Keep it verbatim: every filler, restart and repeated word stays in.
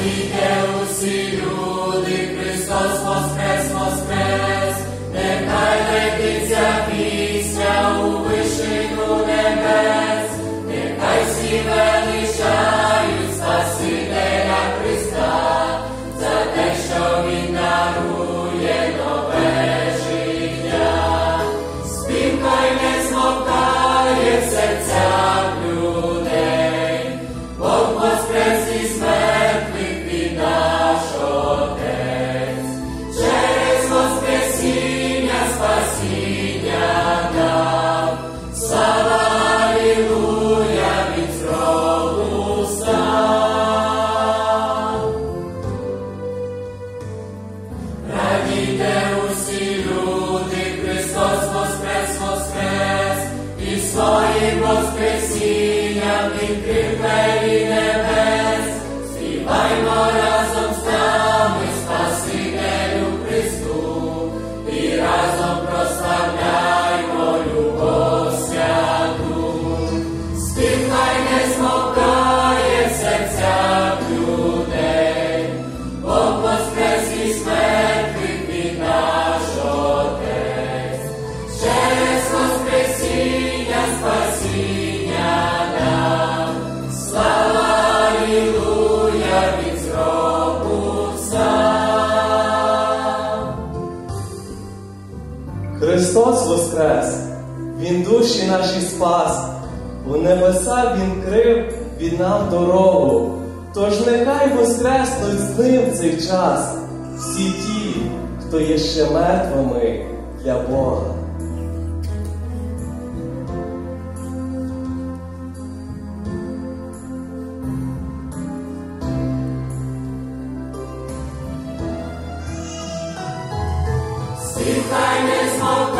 Радійте усі люди, Христос воскрес, воскрес, нехай летиться пісня у вишину небес, нехай всі величають Спасителя Христа, за те, що Він дарує нове життя. Спів хай не змовкає в серцях людей, Бог воскрес із мертвих, Він наш Отець, через воскресіння спасіння дав. Слава, алілуя, Він з гробу встав. Радійте усі люди, Христос воскрес, воскрес, і своїм воскресінням відкрив двері небес. Співаймо разом з нами Спасителю Христу, і разом прославляймо любов святу. Спів хай не змовкає в серцях людей, Бог воскрес із мертвих, Він наш Отець, через воскресіння спасіння нам. Слава, алілуя, Він з гробу встав. Христос воскрес, Він душі наші спас, у небеса Він крив від нам дорогу. Тож нехай воскреснуть з ним в цей час всі ті, хто є ще мертвими для Бога. Спів хай не змовкає